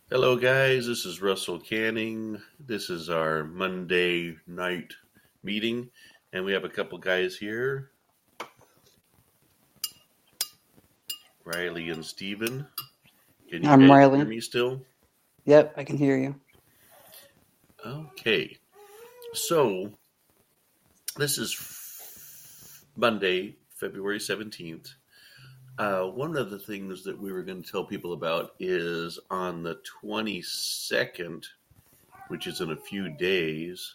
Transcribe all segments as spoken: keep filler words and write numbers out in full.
Hello, guys. This is Russell Canning. This is our Monday night meeting, and we have a couple guys here, Riley and Steven. Can you I'm guys hear Riley. me still? Yep, I can hear you. Okay. So, this is f- Monday, February seventeenth. Uh, one of the things that we were going to tell people about is on the twenty-second, which is in a few days,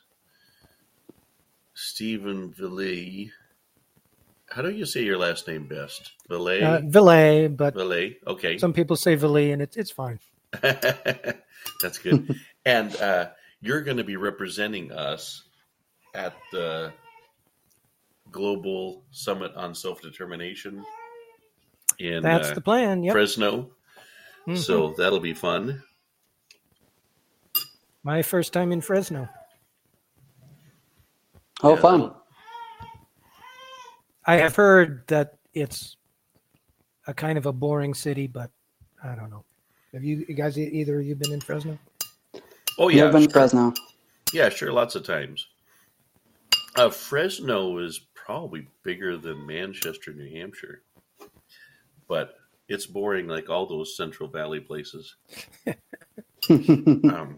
Stephen Villet. How do you say your last name best? Uh, Villet? Valet, but Villet. Okay. some people say Valet, and it's it's fine. That's good. And uh, you're going to be representing us at the Global Summit on Self-Determination in That's uh, the plan. Yep. Fresno. Mhm. So that'll be fun. My first time in Fresno. Oh, Yeah, fun. that'll- I have heard that it's a kind of a boring city, but I don't know. Have you, you guys, e- either of you been in Fresno? Oh, yeah. Never been Sure. to Fresno. Yeah, sure. Lots of times. Uh, Fresno is probably bigger than Manchester, New Hampshire. But it's boring like all those Central Valley places. Um,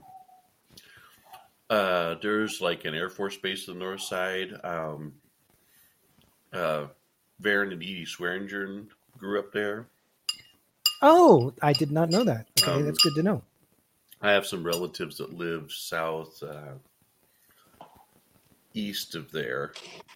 uh, there's like an Air Force base on the north side. Um, uh, Varen and Edie Swearingen grew up there. Oh, I did not know that. Okay, Um, that's good to know. I have some relatives that live south uh, east of there.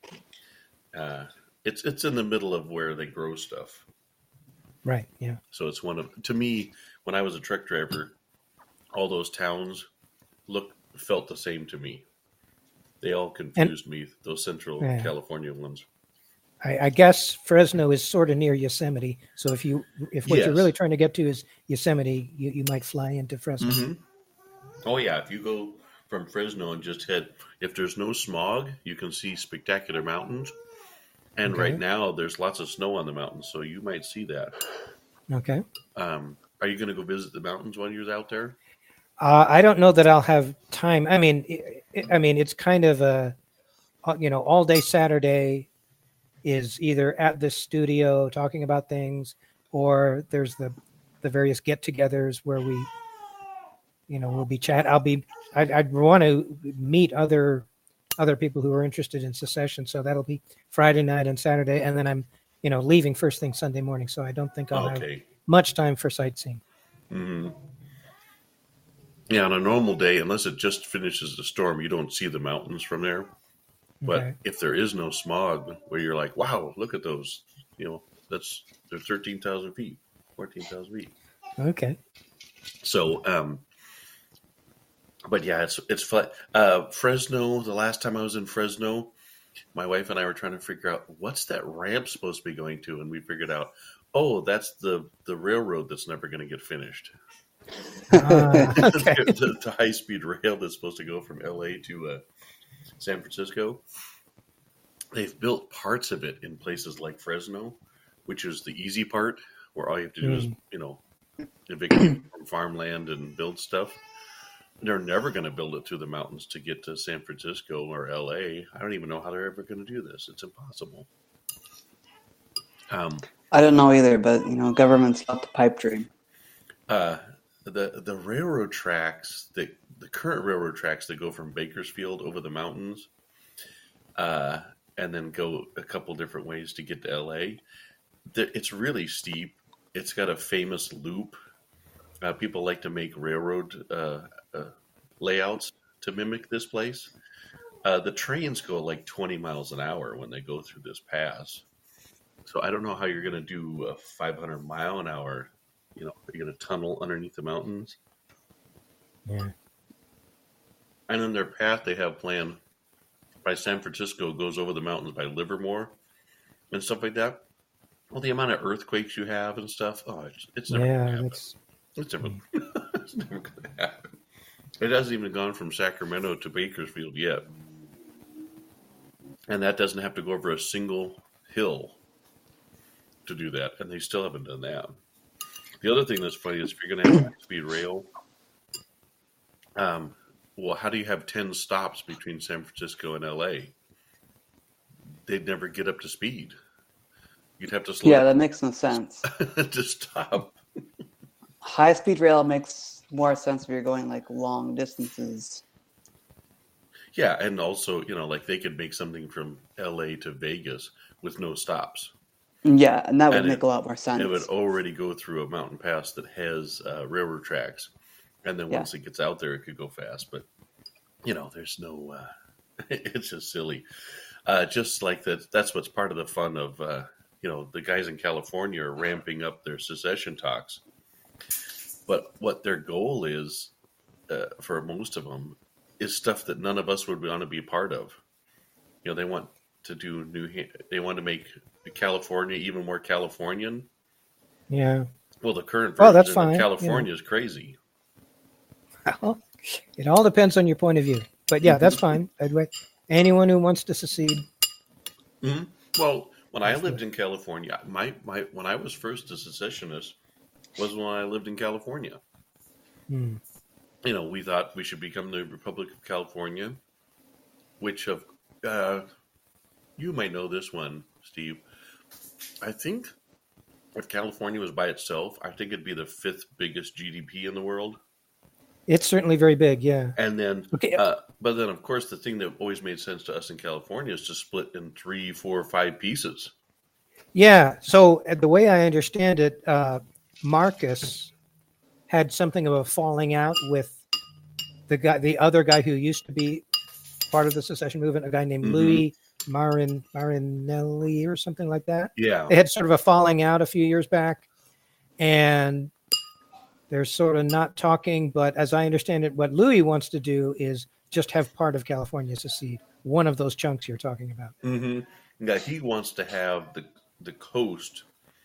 Uh, it's it's in the middle of where they grow stuff. Right. Yeah. So it's one of to me when I was a truck driver, all those towns looked felt the same to me. They all confused me. Those Central Yeah. California ones. I, I guess Fresno is sort of near Yosemite. So if you if what you're Yes. really trying to get to is Yosemite, you, you might fly into Fresno. hmm Oh yeah, if you go from Fresno and just head, if there's no smog, you can see spectacular mountains. And Okay. right now, there's lots of snow on the mountains, so you might see that. Okay. Um, are you going to go visit the mountains while you're out there? Uh, I don't know that I'll have time. I mean, i i I mean, it's kind of a, uh, you know, all day Saturday is either at the studio talking about things, or there's the the various get-togethers where we, you know, we'll be chat. I'll be. I'd, I'd want to meet other other people who are interested in secession. So that'll be Friday night and Saturday, and then I'm, you know, leaving first thing Sunday morning. So I don't think I'll have Okay. much time for sightseeing. hmm Yeah, on a normal day, unless it just finishes the storm, you don't see the mountains from there. But Okay. if there is no smog, where you're like, wow, look at those, you know, that's they're thirteen thousand feet, fourteen thousand feet. Okay. So, um, but yeah, it's it's flat. Uh, Fresno. The last time I was in Fresno, my wife and I were trying to figure out what's that ramp supposed to be going to, and we figured out, oh, that's the the railroad that's never going to get finished. Ah, okay. the, the high speed rail that's supposed to go from L A to uh, San Francisco. They've built parts of it in places like Fresno, which is the easy part, where all you have to do is, Mm. you know, evict people from farmland and build stuff. They're never going to build it through the mountains to get to San Francisco or L A. I don't even know how they're ever going to do this. It's impossible. Um, I don't know either, but you know, government's got the pipe dream. uh, the the railroad tracks, the the current railroad tracks that go from Bakersfield over the mountains, uh, and then go a couple different ways to get to L A. The, it's really steep. It's got a famous loop. Uh, people like to make railroad uh, uh, layouts to mimic this place. Uh, the trains go like twenty miles an hour when they go through this pass. So I don't know how you're going to do a five hundred mile an hour. You know, you're going to tunnel underneath the mountains. Yeah. And in their path, they have planned by San Francisco goes over the mountains by Livermore and stuff like that. Well, the amount of earthquakes you have and stuff, oh, it's, it's never going to Yeah. happen. That's It's never, it's never going to happen. It hasn't even gone from Sacramento to Bakersfield yet. And that doesn't have to go over a single hill to do that. And they still haven't done that. The other thing that's funny is if you're going to have high speed rail, Um, well, how do you have ten stops between San Francisco and L A? They'd never get up to speed. You'd have to slow Yeah, that makes no sense. down to stop. High speed rail makes more sense if you're going like long distances. Yeah, and also, you know, like they could make something from L A to Vegas with no stops. Yeah, and that would And make it, a lot more sense. it would already go through a mountain pass that has uh, railroad tracks. And then Yeah. once it gets out there, it could go fast. But, you know, there's no, uh, it's just silly. Uh, just like that, that's what's part of the fun of, uh, you know, the guys in California are ramping up their secession talks. But what their goal is, uh, for most of them, is stuff that none of us would want to be part of. You know, they want to do new, they want to make California even more Californian. Yeah. Well, the current Well, that's version fine, of you California know. is crazy. Well, it all depends on your point of view. But yeah, that's fine. I'd wait. Anyone who wants to secede. Mm-hmm. Well, when I That's lived good. in California, my, my when I was first a secessionist was when I lived in California. Hmm. You know, we thought we should become the Republic of California, which of uh, you might know this one, Steve. I think if California was by itself, I think it'd be the fifth biggest G D P in the world. It's certainly very big. Yeah. And then, Okay. uh, but then, of course, the thing that always made sense to us in California is to split in three, four, five pieces. Yeah. So uh, the way I understand it, uh, Marcus had something of a falling out with the guy, the other guy who used to be part of the secession movement, a guy named Mhm. Louis Marin Marinelli or something like that. Yeah. They had sort of a falling out a few years back, and they're sort of not talking. But as I understand it, what Louis wants to do is just have part of California secede, one of those chunks you're talking about. hmm Yeah, he wants to have the the coast,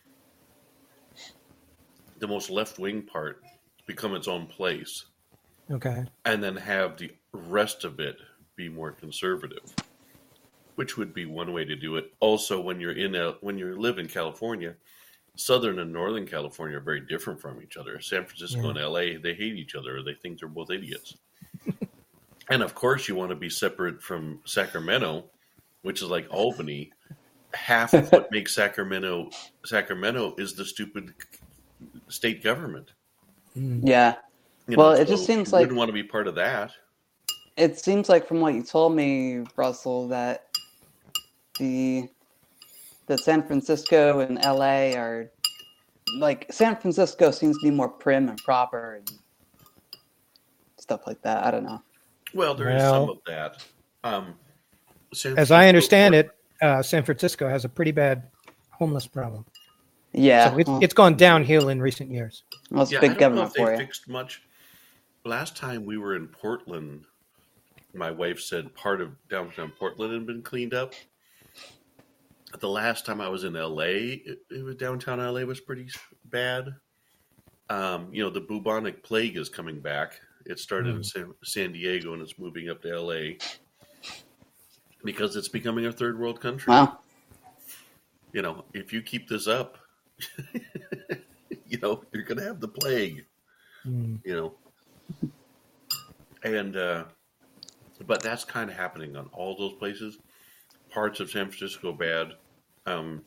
the most left wing part, become its own place, Okay. and then have the rest of it be more conservative, which would be one way to do it. Also, when you're in a when you live in California, Southern and Northern California are very different from each other. San Francisco Yeah. and L A, they hate each other. Or they think they're both idiots. And of course, you want to be separate from Sacramento, which is like Albany. Half of what makes Sacramento Sacramento is the stupid state government. Mm. Yeah. You Well, know, it just so seems you like- wouldn't want to be part of that. It seems like from what you told me, Russell, that the that San Francisco and L A are like San Francisco seems to be more prim and proper and stuff like that. I don't know. Well, there is Well- some of that. Um, San As I Francisco- understand it, uh, San Francisco has a pretty bad homeless problem. Yeah, So it's, well, it's gone downhill in recent years. well, it's Yeah, I big don't know government if they for you. fixed much. Last time we were in Portland, my wife said part of downtown Portland had been cleaned up. The last time I was in L A, it, it was downtown L A was pretty bad. Um, you know, the bubonic plague is coming back. It started in Mm. San, San Diego and it's moving up to L A because it's becoming a third world country. Wow. You know, if you keep this up, you know, you're going to have the plague. Mm. You know, and uh, but that's kind of happening on all those places. Parts of San Francisco bad. Um,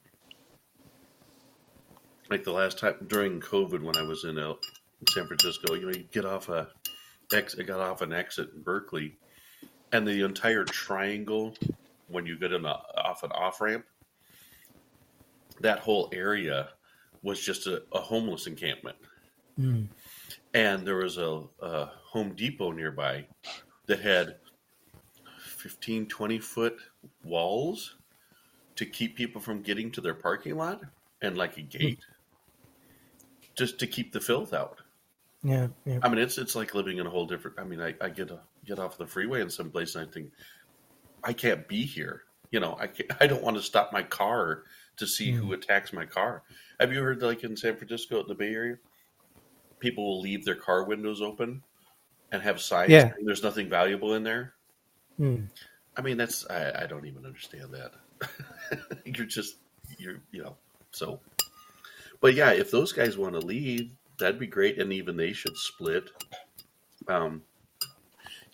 like the last time during COVID when I was in uh, San Francisco, you know, you get off a ex, I got off an exit in Berkeley, and the entire triangle when you get in a, off an off ramp, that whole area was just a, a homeless encampment. Mm. And there was a, a Home Depot nearby that had fifteen, twenty foot walls to keep people from getting to their parking lot and like a gate just to keep the filth out. Yeah, yeah. I mean, it's it's like living in a whole different. I mean, I, I get a, get off the freeway in some place and I think I can't be here. You know, I can't, I don't want to stop my car to see Mm. who attacks my car. Have you heard like in San Francisco, the Bay Area, people will leave their car windows open and have signs Yeah. saying there's nothing valuable in there? Mm. I mean, that's I, I don't even understand that. You're just you're you know so. But yeah, if those guys want to leave, that'd be great, and even they should split. Um,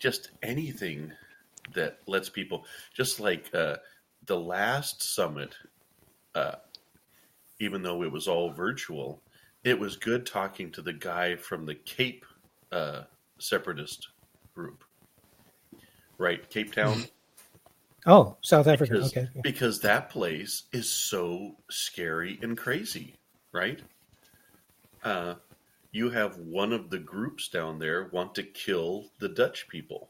just anything that lets people, just like uh, the last summit, uh, even though it was all virtual, it was good talking to the guy from the Cape uh, separatist group, right? Cape Town. Oh, South Africa. Because, Okay. because that place is so scary and crazy, right? Uh, you have one of the groups down there want to kill the Dutch people.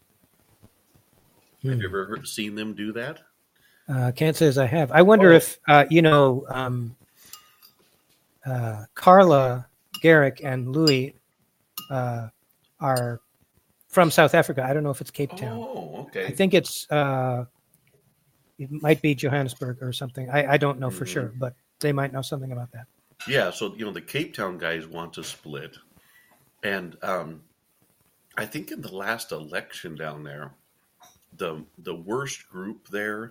Hmm. Have you ever heard, seen them do that? Uh, can't say as I have. I wonder Oh. if, uh, you know, um, uh, Carla Garrick and Louis uh, are from South Africa. I don't know if it's Cape Town. Oh, okay. I think it's, uh, it might be Johannesburg or something. I, I don't know for Mhm. sure, but they might know something about that. Yeah, so, you know, the Cape Town guys want to split. And um, I think in the last election down there, the the worst group there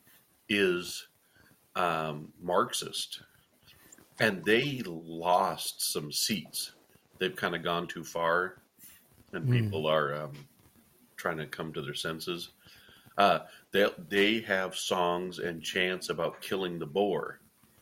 is um, Marxist. And they lost some seats. They've kind of gone too far, and Mm. people are um, trying to come to their senses. Uh, they they have songs and chants about killing the Boer,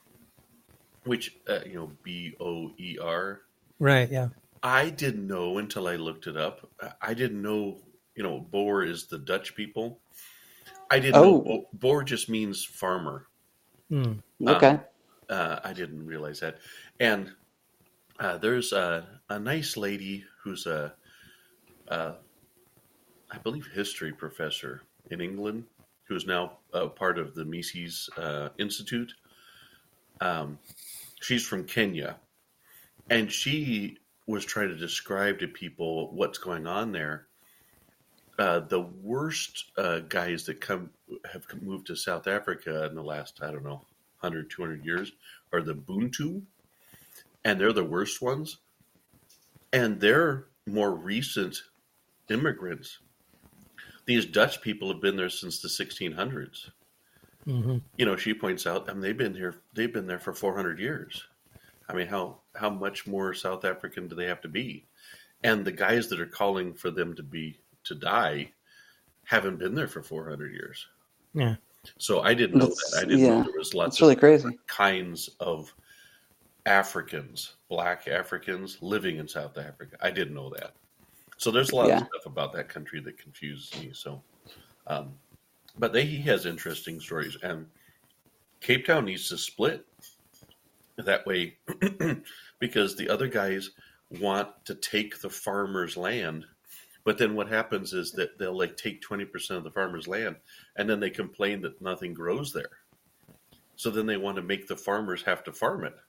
which uh, you know, B O E R. Right. Yeah. I didn't know until I looked it up. I didn't know, you know, Boer is the Dutch people. I didn't Oh. know Bo- Boer just means farmer. Hmm. Okay. Uh, I didn't realize that. And uh, there's a, a nice lady who's a, a, I believe, history professor in England, who's now a part of the Mises uh, Institute. Um, she's from Kenya, and she was trying to describe to people what's going on there. Uh, the worst uh, guys that come have moved to South Africa in the last, I don't know, one hundred, two hundred years are the Buntu, and they're the worst ones. And they're more recent immigrants. These Dutch people have been there since the sixteen hundreds. Hmm. You know, she points out, I mean, they've been here, they've been there for four hundred years. I mean, how how much more South African do they have to be? And the guys that are calling for them to be to die haven't been there for four hundred years. Yeah. So I didn't know That's- that. I didn't yeah. know there was lots That's really of crazy. kinds of Africans, black Africans living in South Africa. I didn't know that. So there's a lot Yeah. of stuff about that country that confuses me. So, um, but they, he has interesting stories, and Cape Town needs to split that way because the other guys want to take the farmers' land. But then what happens is that they'll like take twenty percent of the farmers' land, and then they complain that nothing grows there. So then they want to make the farmers have to farm it.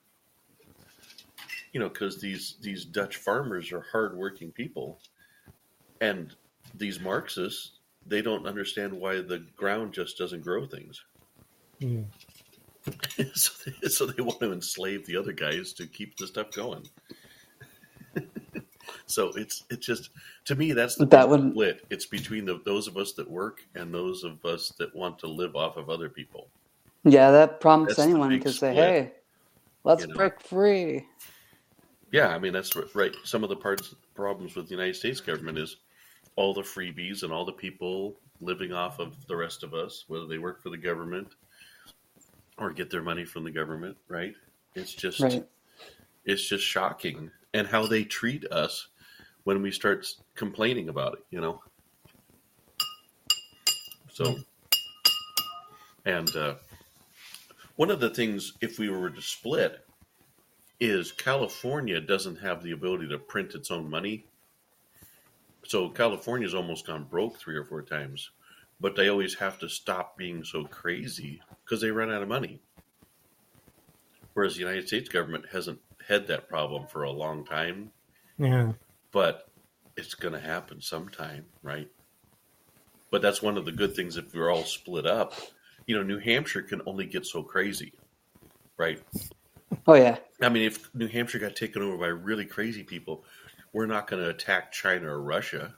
You know, because these, these Dutch farmers are hardworking people. And these Marxists, they don't understand why the ground just doesn't grow things. Hmm. so, they, so they want to enslave the other guys to keep the stuff going. So it's it's just, to me, that's the That big would- split. It's between the, those of us that work and those of us that want to live off of other people. Yeah, that prompts That's the anyone big to say, split, "Hey, let's you know. break free." Yeah, I mean, that's right. Some of the parts problems with the United States government is all the freebies and all the people living off of the rest of us, whether they work for the government or get their money from the government, right? It's just Right. it's just shocking, and how they treat us when we start complaining about it, you know. So, and uh, one of the things, if we were to split, is California doesn't have the ability to print its own money. So California's almost gone broke three or four times, but they always have to stop being so crazy because they run out of money. Whereas the United States government hasn't had that problem for a long time, Yeah. but it's going to happen sometime, right? But that's one of the good things if we're all split up. You know, New Hampshire can only get so crazy, right? Oh yeah. I mean, if New Hampshire got taken over by really crazy people, we're not going to attack China or Russia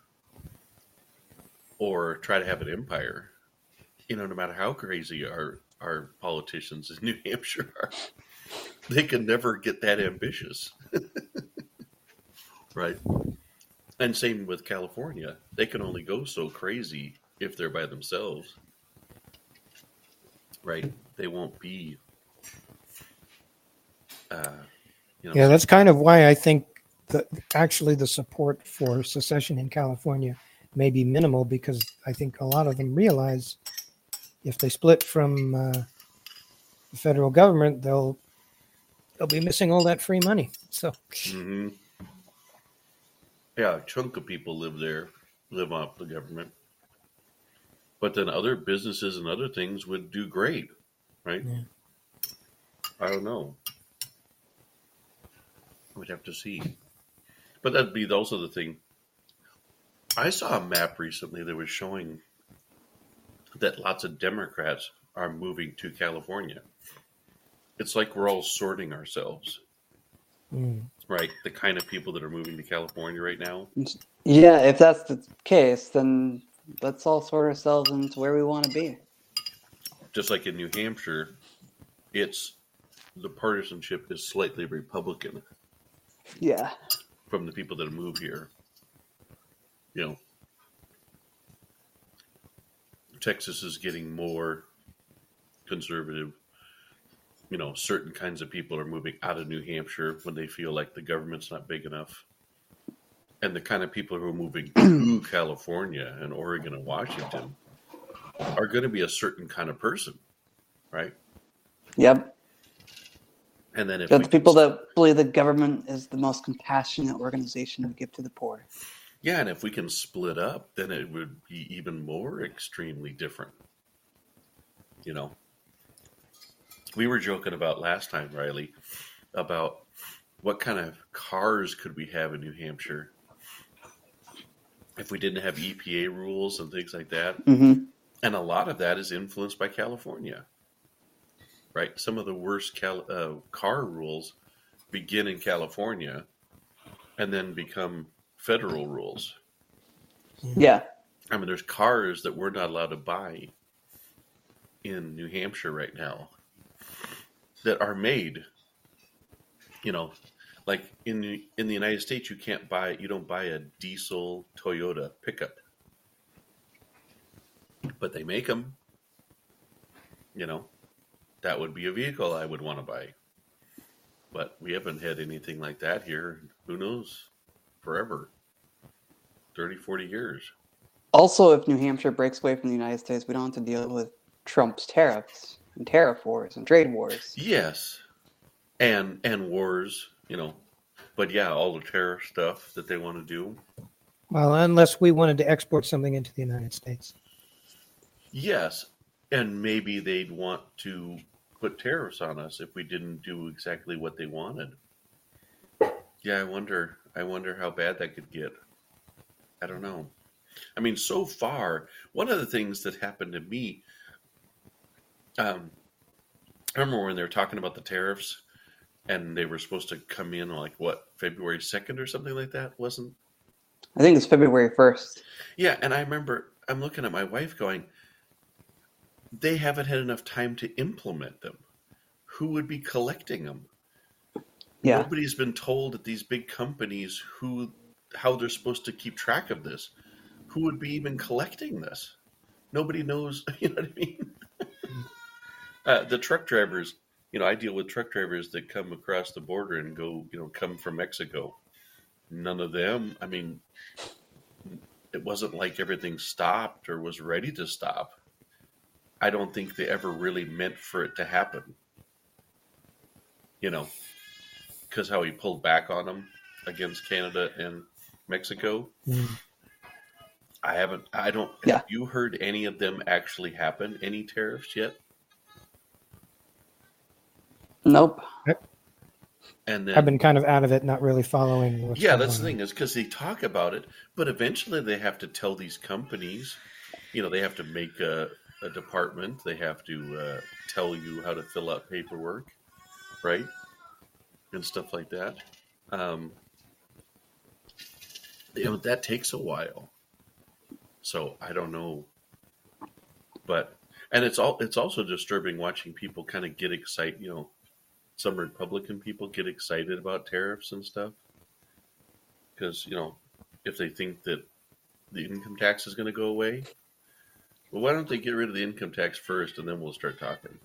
or try to have an empire. You know, no matter how crazy our, our politicians in New Hampshire are, they can never get that ambitious. Right? And same with California. They can only go so crazy if they're by themselves, right? They won't be, uh, you know. Yeah, that's kind of why I think the actually the support for secession in California may be minimal, because I think a lot of them realize if they split from uh, the federal government, they'll they'll be missing all that free money. So, hmm yeah, a chunk of people live there, live off the government, but then other businesses and other things would do great, right? yeah. I don't know. We'd have to see. But that'd be also the thing. I saw a map recently that was showing that lots of Democrats are moving to California. It's like we're all sorting ourselves, Mm. right? The kind of people that are moving to California right now. Yeah, if that's the case, then let's all sort ourselves into where we want to be. Just like in New Hampshire, it's the partisanship is slightly Republican Yeah. from the people that move here. You know, Texas is getting more conservative. You know, certain kinds of people are moving out of New Hampshire when they feel like the government's not big enough. And the kind of people who are moving to California and Oregon and Washington are going to be a certain kind of person, right? Yep. And then if But we the people can, that believe the government is the most compassionate organization to give to the poor. yeah, and if we can split up, then it would be even more extremely different. You know, we were joking about last time, Riley, about what kind of cars could we have in New Hampshire if we didn't have E P A rules and things like that. Mm-hmm. And a lot of that is influenced by California, right? Some of the worst cal- uh, car rules begin in California and then become federal rules. Yeah. I mean, there's cars that we're not allowed to buy in New Hampshire right now that are made, you know, like in the, in the United States, you can't buy, you don't buy a diesel Toyota pickup, but they make them, you know, that would be a vehicle I would want to buy. But we haven't had anything like that here. Who knows? Forever. thirty, forty years. Also, if New Hampshire breaks away from the United States, we don't have to deal with Trump's tariffs and tariff wars and trade wars. Yes. And and wars, you know. But yeah, all the tariff stuff that they want to do. Well, unless we wanted to export something into the United States. Yes. And maybe they'd want to put tariffs on us if we didn't do exactly what they wanted. Yeah, I wonder I wonder how bad that could get. I don't know. I mean, so far, one of the things that happened to me, um, I remember when they were talking about the tariffs and they were supposed to come in like, what, February second or something like that, wasn't? I think it's February first. Yeah, and I remember I'm looking at my wife going, they haven't had enough time to implement them. Who would be collecting them? Yeah. Nobody's been told at these big companies who how they're supposed to keep track of this. Who would be even collecting this? Nobody knows. You know what I mean? uh, the truck drivers, you know, I deal with truck drivers that come across the border and go, you know, come from Mexico. None of them, I mean, it wasn't like everything stopped or was ready to stop. I don't think they ever really meant for it to happen. You know, because how he pulled back on them against Canada and Mexico. Mm. I haven't, I don't, Yeah. have you heard any of them actually happen? Any tariffs yet? Nope. And then, I've been kind of out of it, not really following. What's yeah, going that's the on. thing is because they talk about it, but eventually they have to tell these companies, you know, they have to make a, a department. They have to uh, tell you how to fill out paperwork, right? And stuff like that. Um, you know, that takes a while. So I don't know, but and it's all it's also disturbing watching people kind of get excited. You know, some Republican people get excited about tariffs and stuff because you know if they think that the income tax is going to go away. Well, why don't they get rid of the income tax first, and then we'll start talking?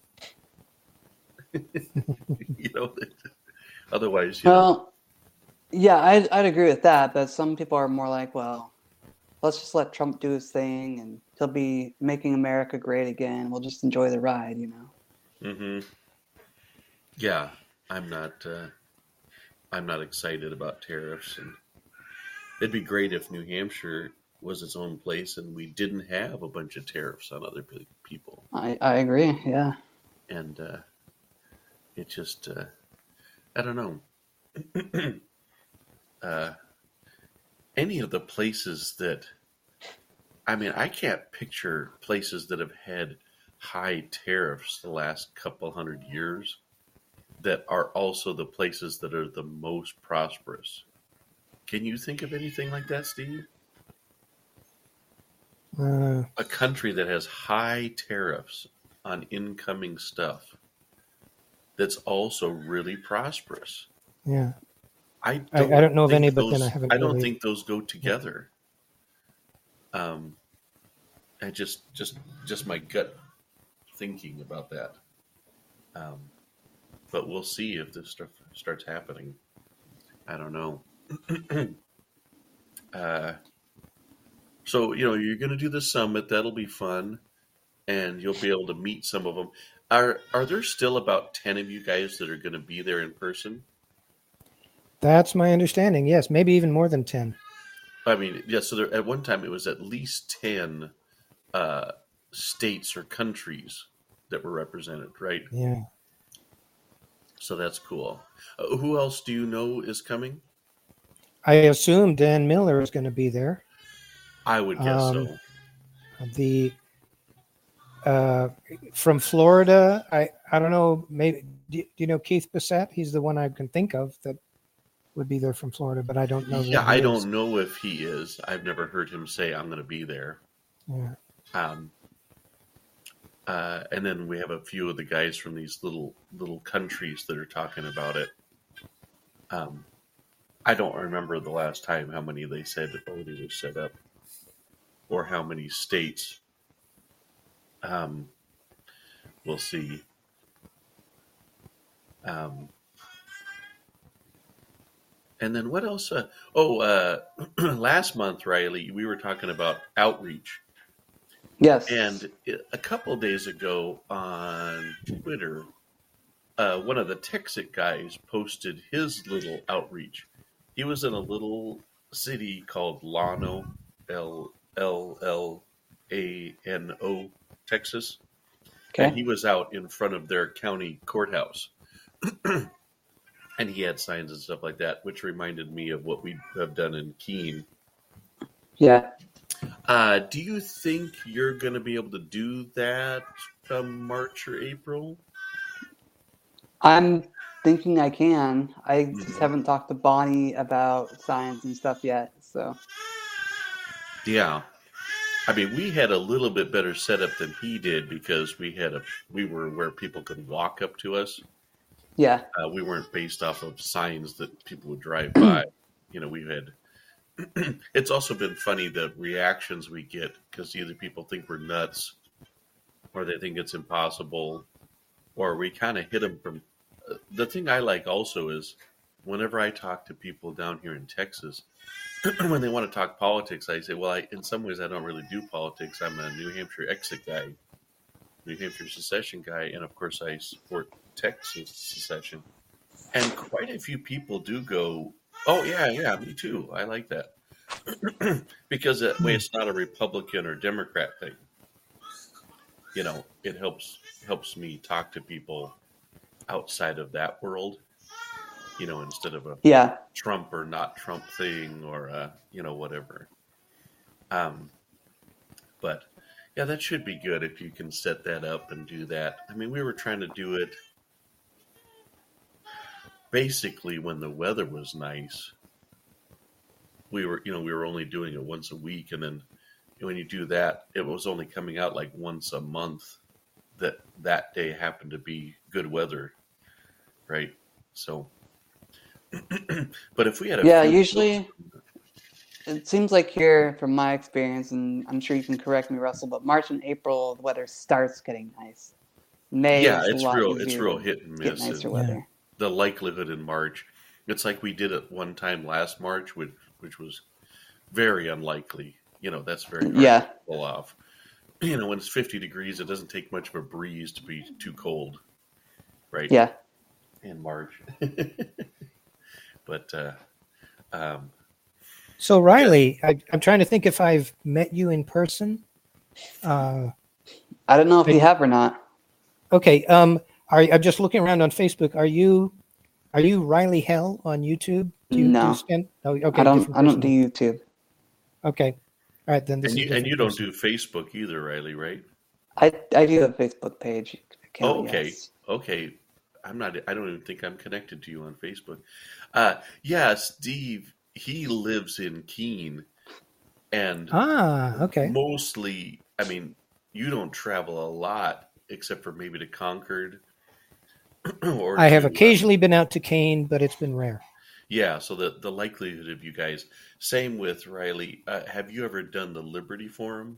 you know, otherwise, you know, Well, yeah, I'd, I'd agree with that. But some people are more like, well, let's just let Trump do his thing, and he'll be making America great again. We'll just enjoy the ride, you know. hmm yeah, I'm not. Uh, I'm not excited about tariffs, and it'd be great if New Hampshire was its own place and we didn't have a bunch of tariffs on other pe- people. I, I agree. Yeah. And uh, it just, uh, I don't know. uh, any of the places that, I mean, I can't picture places that have had high tariffs the last couple hundred years that are also the places that are the most prosperous. Can you think of anything like that, Steve? Uh, A country that has high tariffs on incoming stuff that's also really prosperous. yeah. I I, don't, I don't know of think any, but those, then I haven't I don't really. think those go together. Um, I just, just, just my gut thinking about that. Um, but we'll see if this stuff starts happening. I don't know. uh, so you know, you're going to do the summit. That'll be fun, and you'll be able to meet some of them. Are are there still about ten of you guys that are going to be there in person? That's my understanding. Yes, maybe even more than ten. I mean, yeah. So there, at one time, it was at least ten uh, states or countries that were represented, right? Yeah. So that's cool. Uh, who else do you know is coming? I assume Dan Miller is going to be there. I would guess Um, so. The uh, from Florida, I I don't know. Maybe do you, do you know Keith Bissett? He's the one I can think of that would be there from Florida, but I don't know. Yeah, that he I is. don't know if he is. I've never heard him say, "I'm going to be there." Yeah. Um, uh, and then we have a few of the guys from these little little countries that are talking about it. Um, I don't remember the last time how many they said already were set up, or how many states. Um, we'll see. Um, and then what else? Uh, oh, uh, last month, Riley, we were talking about outreach. Yes. And a couple of days ago on Twitter, uh, one of the Texit guys posted his little outreach. He was in a little city called Llano, L L L A N O, Texas. Okay. And he was out in front of their county courthouse. And he had signs and stuff like that, which reminded me of what we have done in Keene. Yeah. Uh, do you think you're going to be able to do that come March or April? I'm thinking I can. I just Mhm. haven't talked to Bonnie about signs and stuff yet. So Yeah. I mean, we had a little bit better setup than he did because we had a we were where people could walk up to us. yeah. Uh, we weren't based off of signs that people would drive by. You know, we had. It's also been funny the reactions we get because either people think we're nuts, or they think it's impossible, or we kind of hit them from. Uh, the thing I like also is whenever I talk to people down here in Texas, when they want to talk politics, I say, well, I, in some ways, I don't really do politics. I'm a New Hampshire exit guy, New Hampshire secession guy, and of course, I support Texas secession. And quite a few people do go, oh, yeah, yeah, me too. I like that. Because that way it's not a Republican or Democrat thing. You know, it helps helps me talk to people outside of that world, you know, instead of a Yeah. Trump or not Trump thing or, uh, you know, whatever. Um, but, yeah, that should be good if you can set that up and do that. I mean, we were trying to do it basically when the weather was nice. We were, you know, we were only doing it once a week. And then when you do that, it was only coming out like once a month that that day happened to be good weather. Right. So, but if we had a Yeah. few Usually, it seems like here, from my experience, and I'm sure you can correct me, Russell, but March and April, the weather starts getting nice. May Yeah, is a it's lot real. easier It's real to hit and get miss. nicer And weather. the likelihood in March, it's like we did it one time last March, which which was very unlikely. You know, that's very hard Yeah. to pull off. You know, when it's fifty degrees, it doesn't take much of a breeze to be too cold, right? Yeah. In March. But uh, um, So Riley, I, I'm trying to think if I've met you in person. Uh, I don't know if I- you have or not. okay. Um, are, I'm just looking around on Facebook. Are you, are you Riley Hell on YouTube? Do you, No. Do you stand, oh, okay. I don't. different I don't person. do YouTube. Okay. All right. Then this and is you a and you different don't person. do Facebook either, Riley, right? I I do have a Facebook page account. Oh, okay. Yes. Okay. I'm not. I don't even think I'm connected to you on Facebook. Uh, yeah, Steve. He lives in Keene, and Ah, okay. mostly. I mean, you don't travel a lot, except for maybe to Concord. or I have to, uh, occasionally been out to Kane, but it's been rare. yeah. So the the likelihood of you guys. Same with Riley. Uh, have you ever done the Liberty Forum?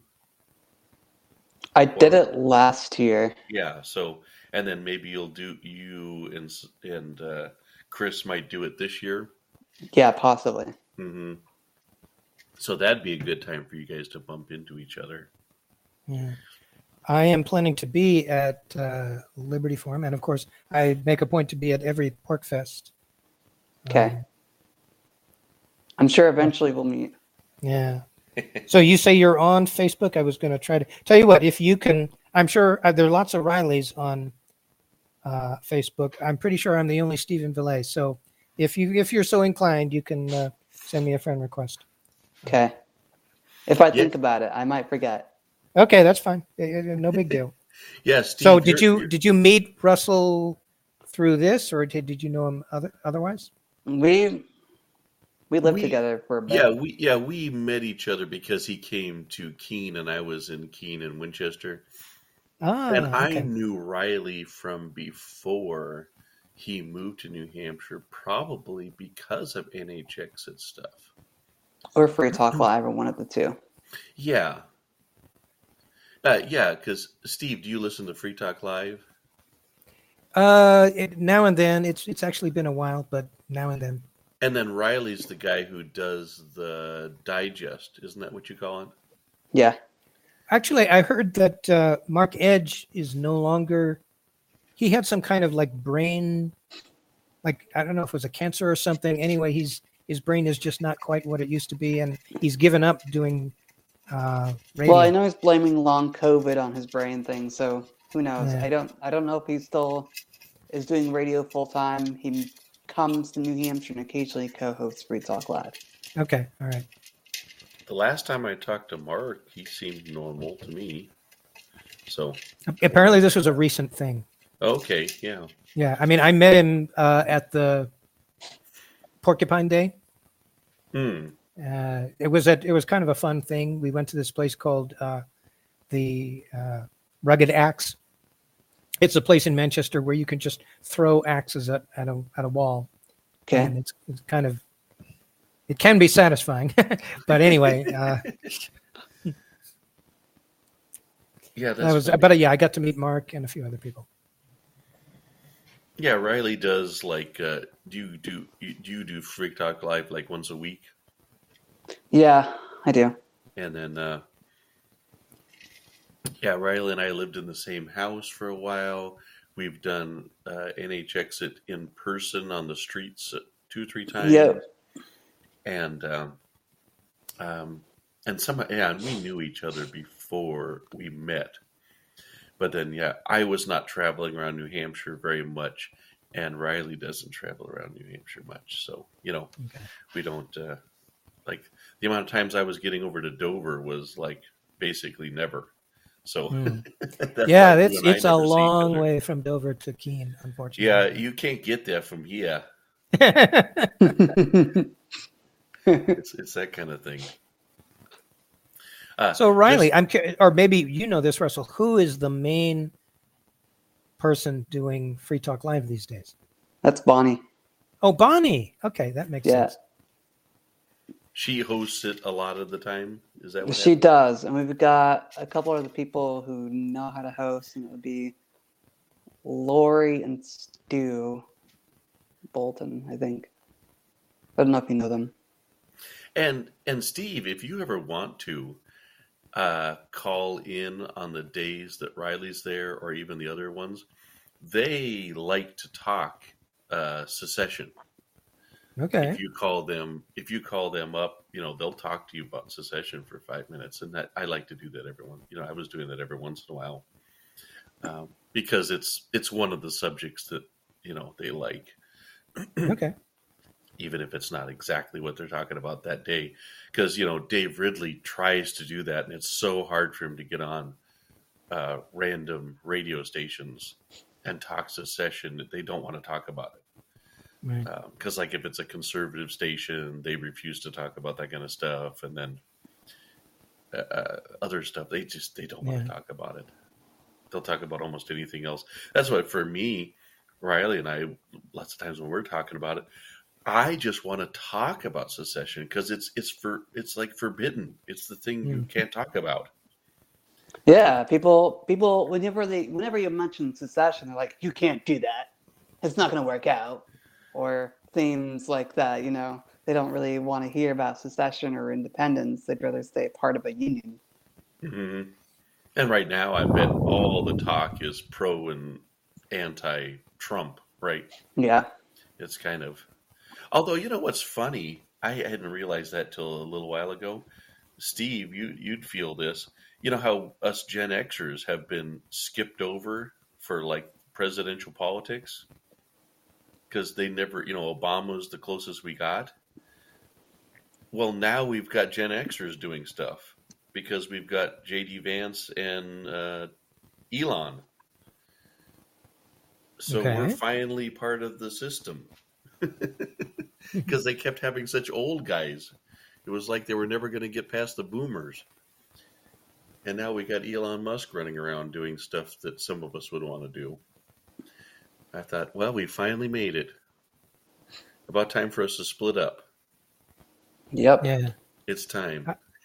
I did it last year. Yeah. So and then maybe you'll do you and s- and uh, Chris might do it this year. Yeah, possibly. hmm So that'd be a good time for you guys to bump into each other. Yeah. I am planning to be at uh, Liberty Forum, and of course, I make a point to be at every Pork Fest. Okay. Um, I'm sure eventually we'll meet. yeah. So you say you're on Facebook? I was going to try to tell you what. If you can, I'm sure uh, there are lots of Rileys on uh, Facebook. I'm pretty sure I'm the only Stephen Villay. So if you if you're so inclined, you can uh, send me a friend request. Okay. If I Yeah. think about it, I might forget. Okay, that's fine. Uh, uh, No big deal. Yeah, Steve. So did you're- you you're- did you meet Russell through this, or did, did you know him other, otherwise? We we lived We- together for a bit. Yeah, we yeah we met each other because he came to Keene and I was in Keene and Winchester, Ah, and I okay. knew Riley from before he moved to New Hampshire, probably because of N H X and stuff. Or Free Talk Live, or one of the two. Yeah, uh, yeah. Because Steve, do you listen to Free Talk Live? Uh, it, now and then. It's it's actually been a while, but now and then. And then Riley's the guy who does the digest, isn't that what you call it? Yeah. Actually, I heard that uh, Mark Edge is no longer. He had some kind of like brain, like I don't know if it was a cancer or something. Anyway, he's his brain is just not quite what it used to be, and he's given up doing uh, radio. Well, I know he's blaming long COVID on his brain thing, so who knows? Yeah. I don't I don't know if he still is doing radio full time. He comes to New Hampshire and occasionally co-hosts Free Talk Live. Okay, all right. The last time I talked to Mark, he seemed normal to me. So, Apparently, this was a recent thing. okay, yeah. Yeah, I mean, I met him uh, at the Porcupine Day. Hmm. Uh, it was at it was kind of a fun thing. We went to this place called uh, the uh, Rugged Axe. It's a place in Manchester where you can just throw axes at, at a at a wall, Okay. and it's, it's kind of it can be satisfying. But anyway, uh, Yeah, that's that was. funny. But uh, yeah, I got to meet Mark and a few other people. Yeah, Riley does like. Uh, do you do you, do you do Freak Talk Live like once a week, Yeah, I do. and then uh, yeah, Riley and I lived in the same house for a while. We've done uh, N H X it in person on the streets uh, two or three times. Yeah. and um, um, and some yeah, and we knew each other before we met. But then, yeah, I was not traveling around New Hampshire very much, and Riley doesn't travel around New Hampshire much. So, you know, Okay. we don't, uh, like, the amount of times I was getting over to Dover was, like, basically never. So, Mm. that's Yeah, why you it's and I it's a never see each long other. way from Dover to Keene, Yeah, unfortunately. you can't get there from here. Yeah. It's, it's that kind of thing. Uh, So Riley, just- I'm curious, or maybe you know this, Russell. Who is the main person doing Free Talk Live these days? That's Bonnie. Oh, Bonnie. Okay, that makes Yeah. sense. She hosts it a lot of the time. Is that what She happens? does, and we've got a couple of the people who know how to host, and it would be Lori and Stu Bolton, I think. I don't know if you know them. And and Steve, if you ever want to uh, call in on the days that Riley's there, or even the other ones, they like to talk uh, secession. Okay. If you call them, if you call them up, you know they'll talk to you about secession for five minutes, and that I like to do that every one. You know, I was doing that every once in a while um, because it's it's one of the subjects that you know they like, Okay. even if it's not exactly what they're talking about that day. Because you know Dave Ridley tries to do that, and it's so hard for him to get on uh, random radio stations and talk secession that they don't want to talk about it. Right. Because, um, like, if it's a conservative station, they refuse to talk about that kind of stuff, and then uh, other stuff, they just they don't want Yeah. to talk about it. They'll talk about almost anything else. That's why, for me, Riley and I, lots of times when we're talking about it, I just want to talk about secession because it's it's for it's like forbidden. It's the thing you Mm. can't talk about. Yeah, people, people, whenever they, whenever you mention secession, they're like, "You can't do that. It's not going to work out," or things like that. You know, they don't really want to hear about secession or independence. They'd rather stay part of a union. hmm And right now, I bet all the talk is pro and anti-Trump, right? Yeah. It's kind of. Although, you know what's funny? I hadn't realized that till a little while ago. Steve, you, you'd feel this. You know how us Gen Xers have been skipped over for like presidential politics? Because they never, you know, Obama's the closest we got. Well, now we've got Gen Xers doing stuff because we've got J D Vance and uh, Elon. So Okay. we're finally part of the system. Because they kept having such old guys. It was like they were never going to get past the boomers. And now we got Elon Musk running around doing stuff that some of us would want to do. I thought, well, we finally made it. About time for us to split up. Yep. Yeah. It's time.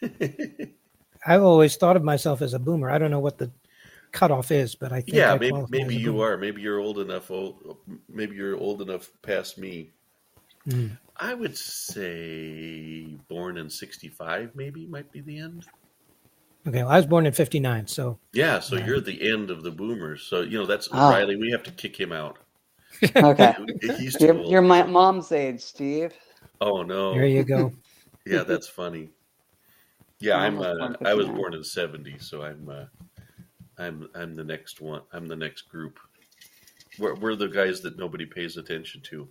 I've always thought of myself as a boomer. I don't know what the cutoff is, but I think Yeah, I maybe qualify maybe as a you boomer. are. Maybe you're old enough. Old, maybe you're old enough past me. Mm. I would say born in sixty-five. Maybe might be the end. Okay, well, I was born in fifty-nine, so Yeah, so Yeah. you're the end of the boomers. So you know that's Ah. Riley. We have to kick him out. Okay. He's too You're, old. you're my mom's age, Steve. Oh no! there you go. Yeah, that's funny. Yeah, I I'm. was Uh, born I was fifty-nine. born in seventy, so I'm. Uh, I'm. I'm the next one. I'm the next group. We're, we're the guys that nobody pays attention to.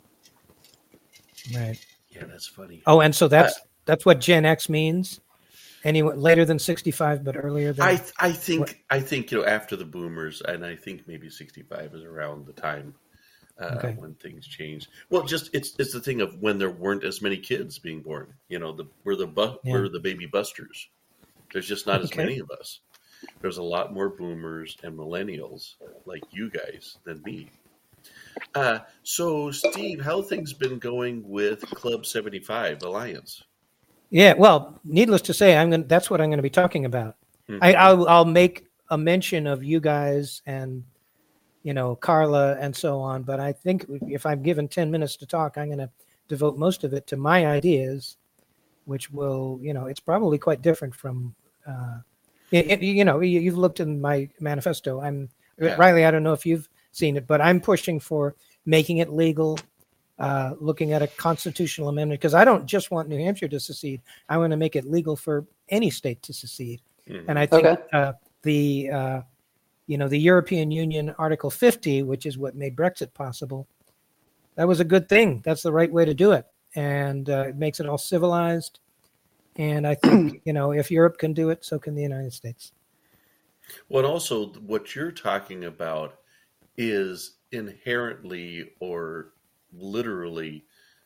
Right. Yeah, that's funny. Oh, and so that's that's what Gen X means. Anyone later than sixty-five, but earlier than I. I think. What? I think you know after the boomers, and I think maybe sixty-five is around the time uh, Okay. when things changed. Well, just it's it's the thing of when there weren't as many kids being born. You know, the we're the bu- Yeah. we're the baby busters. There's just not as Okay. many of us. There's a lot more boomers and millennials like you guys than me. Uh, so, Steve, how things been going with Club seventy-five Alliance? Yeah, well, needless to say, I'm going. That's what I'm going to be talking about. Mhm. I, I'll, I'll make a mention of you guys and you know Carla and so on. But I think if I'm given ten minutes to talk, I'm going to devote most of it to my ideas, which will, you know, it's probably quite different from. Uh, it, it- you know, you, you've looked in my manifesto. I'm Yeah. Riley. I don't know if you've seen it, but I'm pushing for making it legal. Uh, looking at a constitutional amendment because I don't just want New Hampshire to secede. I want to make it legal for any state to secede. Mhm. And I think Okay. uh, the uh, you know the European Union Article fifty, which is what made Brexit possible, that was a good thing. That's the right way to do it, and uh, it makes it all civilized. And I think you know if Europe can do it, so can the United States. Well, and also what you're talking about is inherently or literally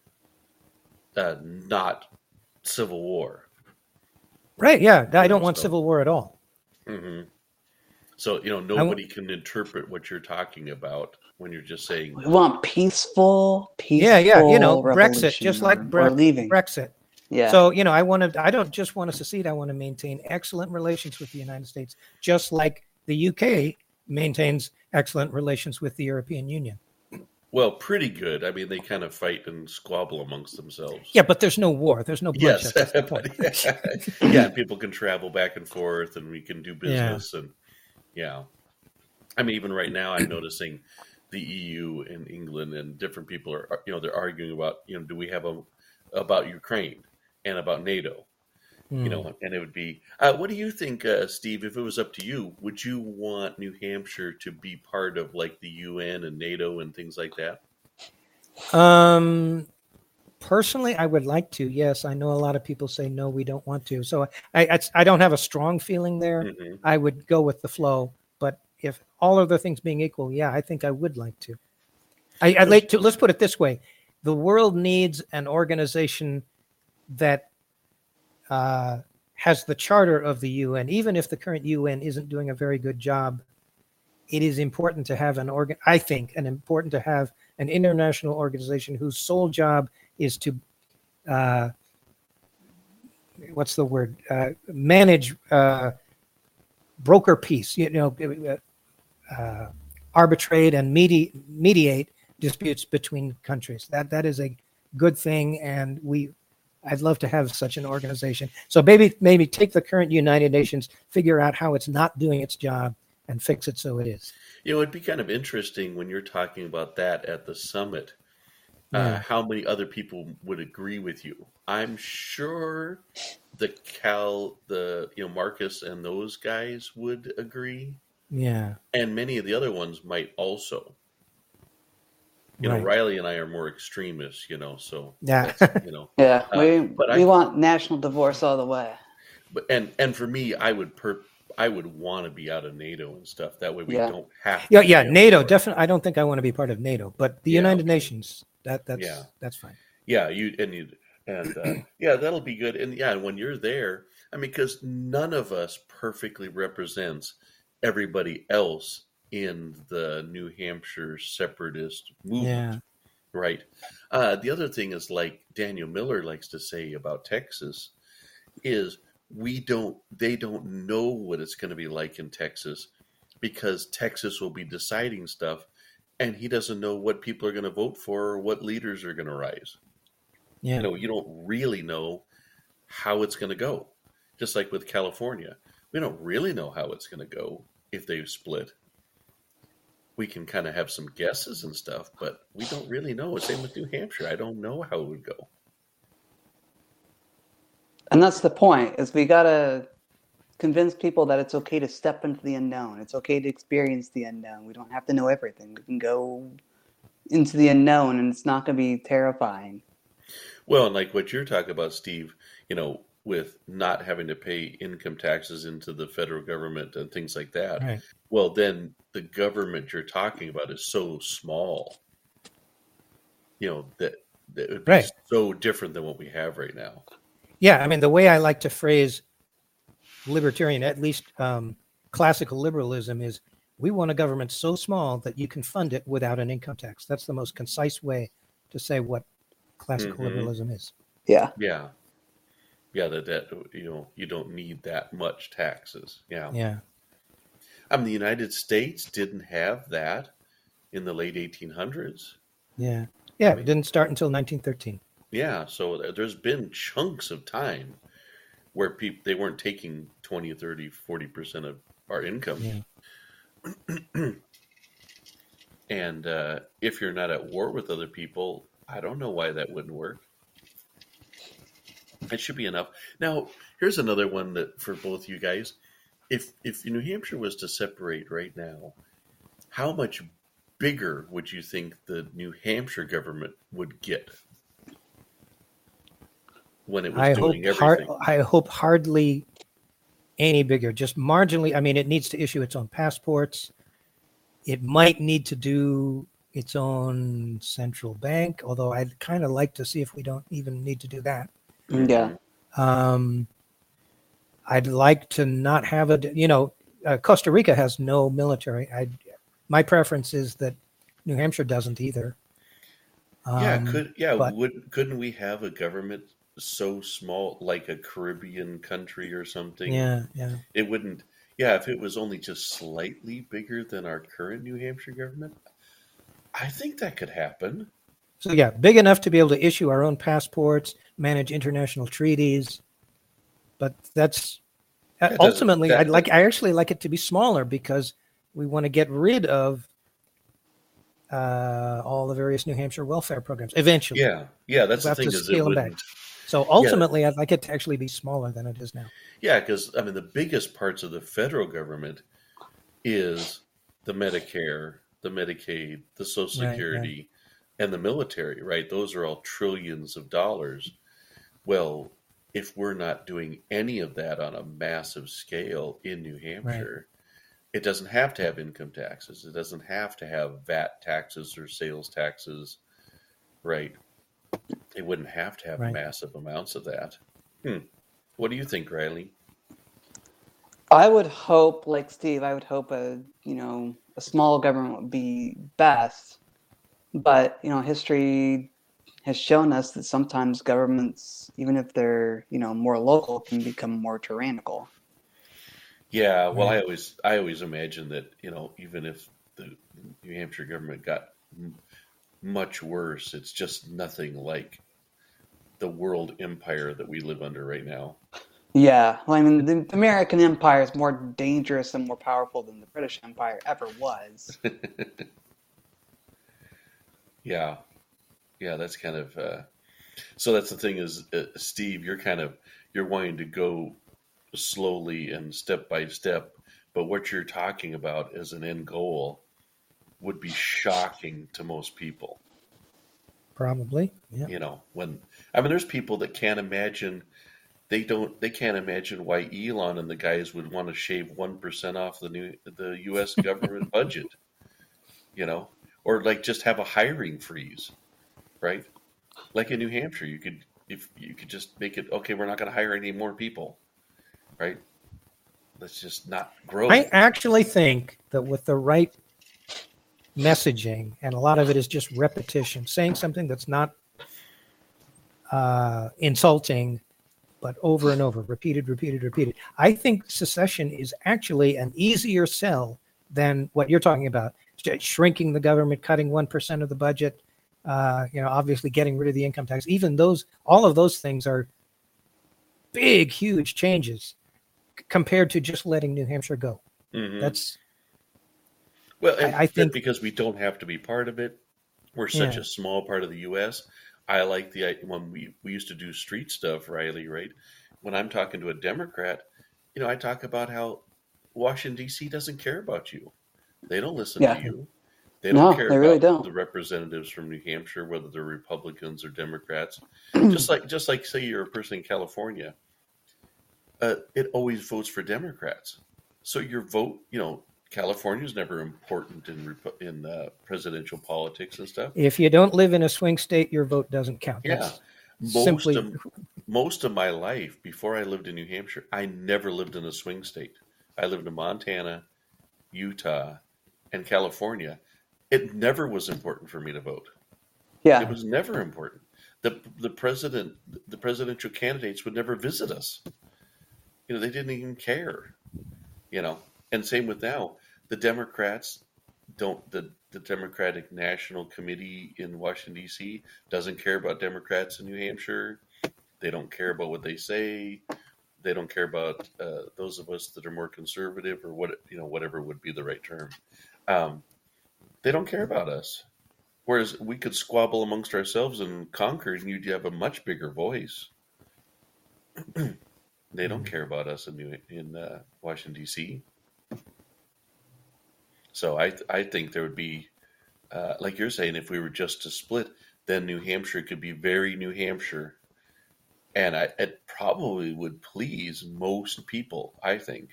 uh, not civil war. Right? Yeah, I don't Yeah, want so- civil war at all. hmm So, you know, nobody can interpret what you're talking about when you're just saying, We want peaceful, peaceful Yeah, yeah, you know, Brexit, revolution just like or, Bre- or leaving. Brexit. Yeah. So, you know, I want to, I don't just want to secede. I want to maintain excellent relations with the United States, just like the U K maintains excellent relations with the European Union. Well, pretty good. I mean, they kind of fight and squabble amongst themselves. Yeah, but there's no war. There's no bloodshed. Yes. That's the point. yeah. yeah, and people can travel back and forth and we can do business. Yeah. And yeah. I mean, even right now, I'm noticing the E U and England and different people are, you know, they're arguing about, you know, do we have a, about Ukraine and about NATO, mm. you know, and it would be, uh, what do you think, uh, Steve, if it was up to you, would you want New Hampshire to be part of like the U N and NATO and things like that? Um, personally, I would like to, yes. I know a lot of people say, no, we don't want to. So I, I, I don't have a strong feeling there. Mm-hmm. I would go with the flow, but if all other things being equal, yeah, I think I would like to. I, I'd like to, let's put it this way. The world needs an organization that uh, has the charter of the U N. Even if the current U N isn't doing a very good job, it is important to have an organ. I think, and important to have an international organization whose sole job is to, uh, what's the word, uh, manage, uh, broker peace. You know, uh, arbitrate and medi- mediate disputes between countries. That that is a good thing, and we. I'd love to have such an organization. So maybe maybe take the current United Nations, figure out how it's not doing its job, and fix it so it is. You know, it'd be kind of interesting when you're talking about that at the summit, uh, yeah. how many other people would agree with you. I'm sure the Cal, the you know Marcus and those guys would agree. Yeah, and many of the other ones might also. You right. know, Riley and I are more extremists, you know, so, yeah, you know. yeah, we, uh, but we I, want national divorce all the way. But and, and for me, I would per, I would want to be out of NATO and stuff. That way we yeah. don't have to. Yeah, yeah, NATO, definitely. I don't think I want to be part of NATO, but the yeah, United okay. Nations, that that's yeah. that's fine. Yeah, you and you and uh, yeah, that'll be good. And yeah, when you're there, I mean, because none of us perfectly represents everybody else in the New Hampshire separatist movement, yeah. right? Uh, the other thing is, like Daniel Miller likes to say about Texas, is we don't, they don't know what it's going to be like in Texas because Texas will be deciding stuff, and he doesn't know what people are going to vote for or what leaders are going to rise. Yeah. You know, you don't really know how it's going to go. Just like with California, we don't really know how it's going to go if they split. We can kind of have some guesses and stuff, but we don't really know. Same with New Hampshire. I don't know how it would go. And that's the point, is we got to convince people that it's okay to step into the unknown. It's okay to experience the unknown. We don't have to know everything. We can go into the unknown, and it's not going to be terrifying. Well, and like what you're talking about, Steve, you know, with not having to pay income taxes into the federal government and things like that. Right. Well, then the government you're talking about is so small, you know, that, that it would be right. so different than what we have right now. Yeah, I mean, the way I like to phrase libertarian, at least um, classical liberalism, is we want a government so small that you can fund it without an income tax. That's the most concise way to say what classical mm-hmm. liberalism is. Yeah. Yeah. Yeah, that, that, you know, you don't need that much taxes. Yeah. Yeah. I mean, the United States didn't have that in the late eighteen hundreds. Yeah. Yeah, I mean, it didn't start until nineteen thirteen. Yeah, so there's been chunks of time where people, they weren't taking twenty, thirty, forty percent of our income. Yeah. And uh, if you're not at war with other people, I don't know why that wouldn't work. That should be enough. Now, here's another one that for both you guys. If if New Hampshire was to separate right now, how much bigger would you think the New Hampshire government would get when it was I doing hope everything? Hard, I hope hardly any bigger, just marginally. I mean, it needs to issue its own passports. It might need to do its own central bank, although I'd kind of like to see if we don't even need to do that. Yeah. Um, I'd like to not have a, you know, uh, Costa Rica has no military. I, my preference is that New Hampshire doesn't either. Um, yeah, could yeah, but, would couldn't we have a government so small, like a Caribbean country or something, Yeah, yeah. it wouldn't. Yeah, if it was only just slightly bigger than our current New Hampshire government, I think that could happen. So yeah, big enough to be able to issue our own passports, manage international treaties, but that's That doesn't. ultimately That, I'd like. I actually like it to be smaller because we want to get rid of uh, all the various New Hampshire welfare programs eventually. yeah, yeah. That's We'll the have thing to is it scale them back. wouldn't. So ultimately, I'd like it to actually be smaller than it is now. Yeah, because I mean, the biggest parts of the federal government is the Medicare, the Medicaid, the Social Right, Security, and the military. Right? Those are all trillions of dollars. Well, if we're not doing any of that on a massive scale in New Hampshire, it doesn't have to have income taxes. It doesn't have to have V A T taxes or sales taxes, right? It wouldn't have to have Right. massive amounts of that. Hmm. What do you think, Riley? I would hope, like Steve, I would hope a you know a small government would be best, but you know history has shown us that sometimes governments, even if they're you know more local, can become more tyrannical. Yeah, well, Right. I always, I always imagine that you know, even if the New Hampshire government got m- much worse, it's just nothing like the world empire that we live under right now. Yeah, well, I mean, the American Empire is more dangerous and more powerful than the British Empire ever was. Yeah, yeah, that's kind of. Uh, so that's the thing is, uh, Steve, you're kind of you're wanting to go slowly and step by step, but what you're talking about as an end goal would be shocking to most people. Probably. Yeah. You know, when I mean, there's people that can't imagine they don't they can't imagine why Elon and the guys would want to shave one percent off the new the U S government budget. You know, or like just have a hiring freeze, right? Like in New Hampshire, you could if you could just make it okay. We're not going to hire any more people, right? Let's just not grow. I actually think that with the right messaging, and a lot of it is just repetition, saying something that's not uh, insulting, but over and over, repeated, repeated, repeated. I think secession is actually an easier sell than what you're talking about, sh- shrinking the government, cutting one percent of the budget, uh, you know, obviously getting rid of the income tax. Even those, all of those things are big, huge changes c- compared to just letting New Hampshire go. Mhm. That's, Well, and I, I think, because we don't have to be part of it, we're such Yeah. a small part of the U S. I like the i- when we we used to do street stuff, Riley. Right? When I'm talking to a Democrat, you know, I talk about how Washington D C doesn't care about you. They don't listen Yeah. to you. They don't No, care they really about don't. the representatives from New Hampshire, whether they're Republicans or Democrats. just like just like say you're a person in California, uh, it always votes for Democrats. So your vote, you know, California is never important in repu- in uh, presidential politics and stuff. if you don't live in a swing state, your vote doesn't count. Yeah, That's most simply of most of my life before I lived in New Hampshire, I never lived in a swing state. I lived in Montana, Utah, and California. It never was important for me to vote. It Yeah, was never important. the The president, the presidential candidates would never visit us. You know, they didn't even care. You know, and same with now. The Democrats don't the the Democratic National Committee in Washington D C doesn't care about Democrats in New Hampshire. They don't care about what they say. They don't care about uh, those of us that are more conservative or what you know whatever would be the right term. Um, they don't care about us. Whereas we could squabble amongst ourselves in Concord, and you'd have a much bigger voice. They don't care about us in New, in uh, Washington D C. So I I think there would be, uh, like you're saying, if we were just to split, then New Hampshire could be very New Hampshire, and I, it probably would please most people. I think.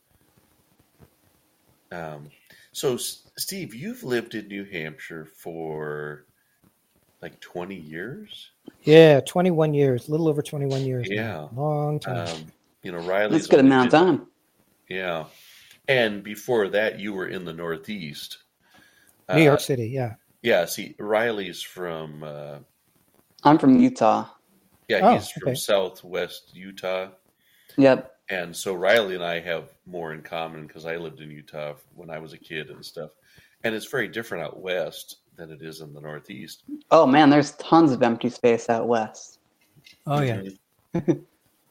Um, so S- Steve, you've lived in New Hampshire for like twenty years. yeah, twenty-one years, a little over twenty-one years Yeah. now. Long time. Um, you know, that's Riley's a good only amount of been, time. yeah, and before that, you were in the Northeast. New Uh, York City, yeah. yeah, see, Riley's from uh, I'm from Utah. Yeah, Oh, he's from okay. Southwest Utah. Yep. And so Riley and I have more in common because I lived in Utah when I was a kid and stuff. And it's very different out west than it is in the Northeast. Oh man, there's tons of empty space out west. Oh yeah. Mhm.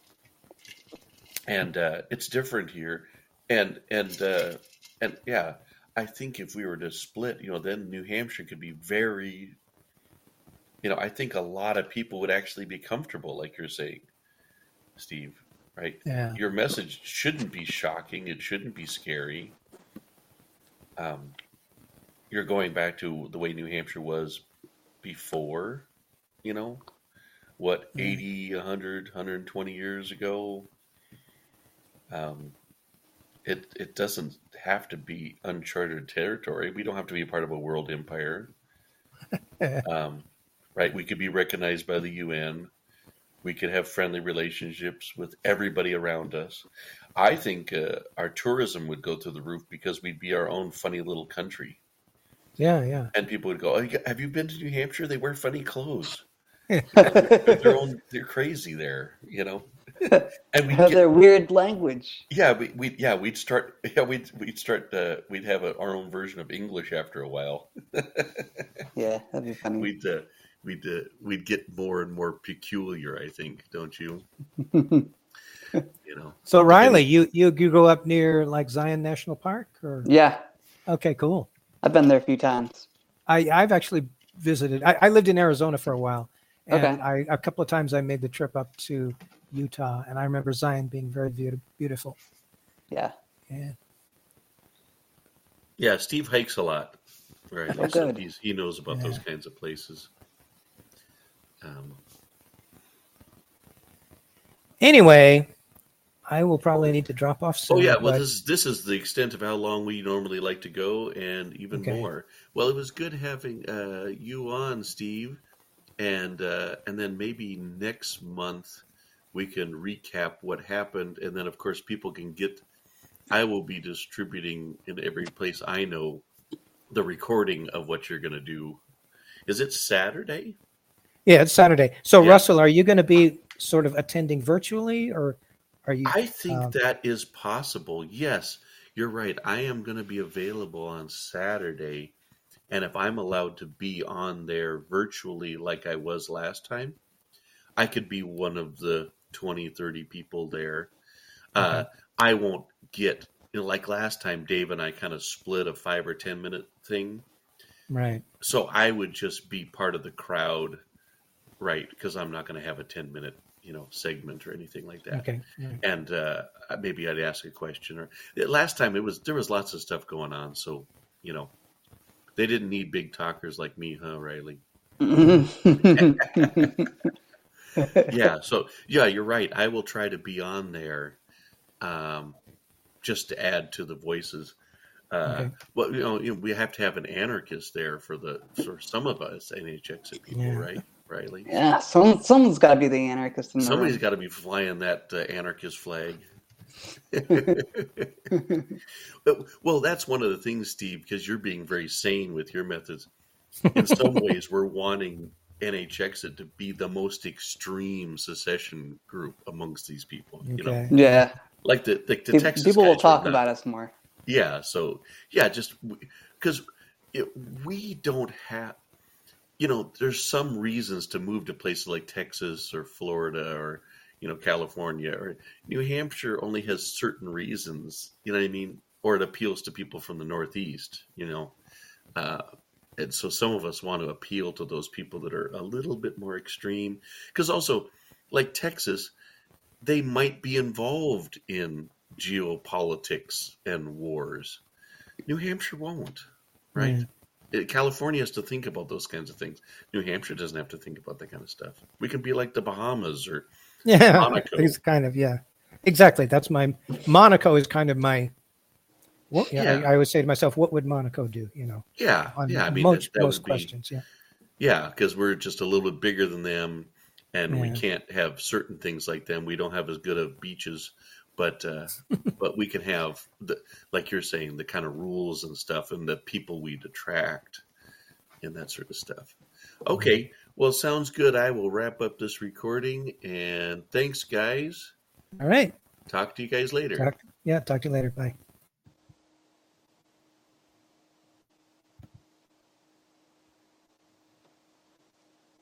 And uh, it's different here. And and uh, and yeah, I think if we were to split, you know, then New Hampshire could be very, you know, I think a lot of people would actually be comfortable, like you're saying, Steve, right? Yeah. Your message shouldn't be shocking. It shouldn't be scary. Um, you're going back to the way New Hampshire was before, you know, what, Yeah. eighty, one hundred, one hundred twenty years ago. Um, it it doesn't have to be uncharted territory. We don't have to be part of a world empire. Um, right? We could be recognized by the U N. We could have friendly relationships with everybody around us. I think uh, our tourism would go through the roof because we'd be our own funny little country. Yeah, yeah. And people would go, oh, have you been to New Hampshire? They wear funny clothes. They They're, own, they're crazy there, you know? And we have get, their weird language. yeah, we, we yeah, we'd start, yeah, we'd, we'd start, uh, we'd have a, our own version of English after a while. Yeah, that'd be funny. We'd, uh, we'd, uh, we'd get more and more peculiar, I think, don't you? You know. So Riley, you you you grew up near like Zion National Park, or Yeah, okay, cool. I've been there a few times. I I've actually visited. I, I lived in Arizona for a while, and Okay. I a couple of times I made the trip up to Utah, and I remember Zion being very beautiful. Beautiful. Yeah. Yeah. Yeah, Steve hikes a lot. Right. Oh, So good. he's, he knows about those Yeah. kinds of places. Um, Anyway, I will probably need to drop off soon. oh yeah, well but- this this is the extent of how long we normally like to go, and even Okay. more. Well, it was good having uh, you on, Steve, and uh, and then maybe next month we can recap what happened, and then of course people can get. I will be distributing in every place I know the recording of what you're going to do. Is it Saturday? Yeah, it's Saturday. So Yeah. Russell, are you going to be sort of attending virtually, or are you? I think um, that is possible. Yes, you're right. I am going to be available on Saturday. And if I'm allowed to be on there virtually like I was last time, I could be one of the twenty, thirty people there. Uh, I won't get, you know, like last time, Dave and I kind of split a five or ten minute thing. Right. So I would just be part of the crowd, right? Because I'm not going to have a ten minute, you know, segment or anything like that. Okay. Right. And uh, maybe I'd ask a question. Or last time it was there was lots of stuff going on, so you know they didn't need big talkers like me, huh, Riley? Yeah. So yeah, you're right. I will try to be on there, um, just to add to the voices. Uh, Okay. Well, you know, you know, we have to have an anarchist there for the for some of us N H X people, Yeah. right, Riley? Yeah, some, someone's got to be the anarchist in the Somebody's room. got to be flying that uh, anarchist flag. Well, that's one of the things, Steve, because you're being very sane with your methods. In some ways, we're wanting N H X it to be the most extreme secession group amongst these people. You know, Okay. Yeah, like the the, the Pe- Texas people will guys were talk not- about us more. Yeah. So yeah, just because we don't have, you know, there's some reasons to move to places like Texas or Florida or, you know, California or New Hampshire only has certain reasons, you know what I mean? Or it appeals to people from the Northeast, you know. Uh, and so some of us want to appeal to those people that are a little bit more extreme. Because also, like Texas, they might be involved in geopolitics and wars. New Hampshire won't, right? Mm. Uh, California has to think about those kinds of things. New Hampshire doesn't have to think about that kind of stuff. We can be like the Bahamas or Yeah. Monaco. It's kind of yeah. Exactly. That's my Monaco is kind of my. Well, yeah, Yeah. I, I would say to myself, what would Monaco do? You know, yeah, on yeah. I mean, most that, that most would be, questions. Yeah. yeah, because we're just a little bit bigger than them, and we Yeah. can't have certain things like them. We don't have as good of beaches, but uh, but we can have the, like you're saying, the kind of rules and stuff, and the people we'd attract, and that sort of stuff. Okay, Well, sounds good. I will wrap up this recording, and thanks, guys. All right. Talk to you guys later. Talk, yeah, talk to you later. Bye.